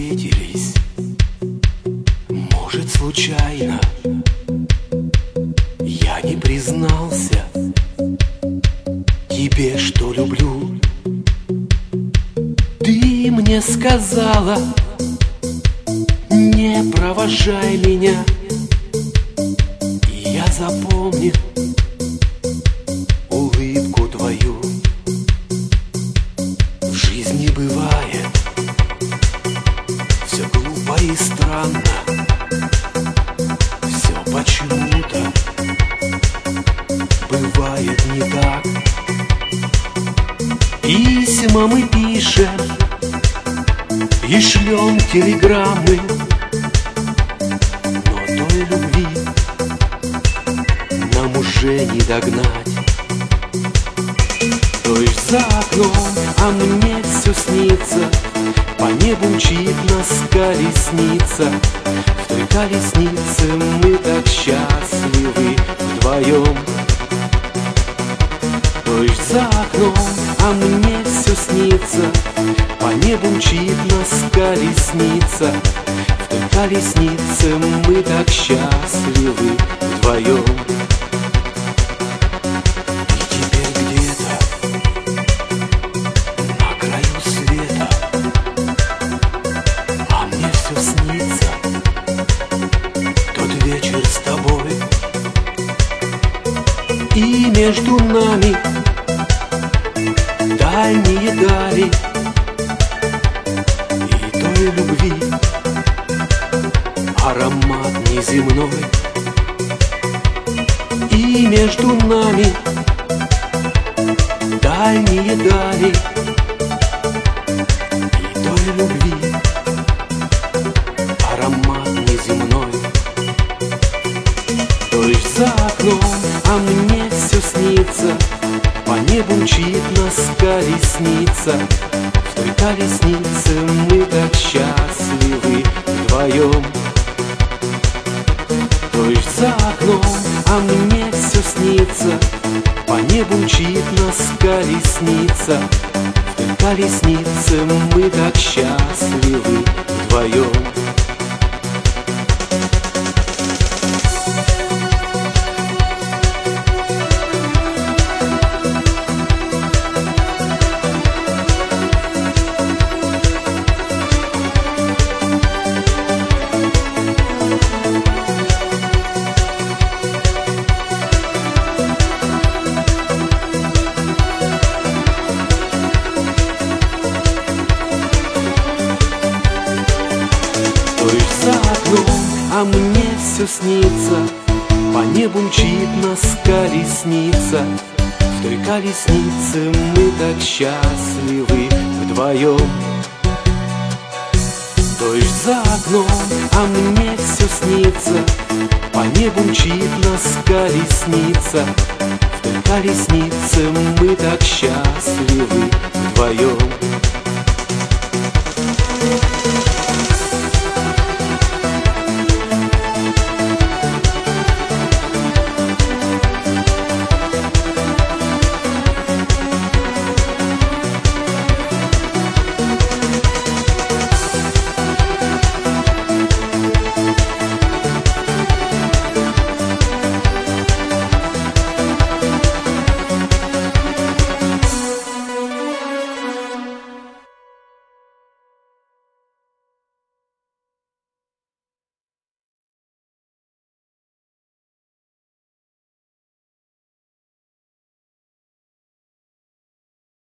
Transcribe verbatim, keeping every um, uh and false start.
встретились, может, случайно. Я не признался тебе, что люблю. Ты мне сказала: не провожай меня. И я запомнил улыбку твою. В жизни бывает все глупо и странно, все почему-то бывает не так. Письма мы пишем и шлем телеграммы, но той любви нам уже не догнать. Дождь за окном, а мне все снится, по небу мчит нас колесница. В той колеснице мы так счастливы вдвоем. Дождь за окном, а мне все снится, по небу мчит нас колесница. В той колеснице мы так счастливы вдвоем. Вечер с тобой, и между нами дальние дали, и той любви аромат неземной. И между нами дальние дали, и той любви аромат неземной. Дождь за окном, а мне все снится, по небу мчит нас колесница. В той колеснице мы так счастливы вдвоем. Дождь за окном, а мне все снится, по небу мчит нас колесница. В той колеснице мы так счастливы вдвоем. Дождь за окном, а мне все снится, по небу мчит нас колесница. В той колеснице мы так счастливы вдвоем. Дождь за окном, а мне все снится, по небу мчит нас колесница. В той колеснице мы так счастливы вдвоем.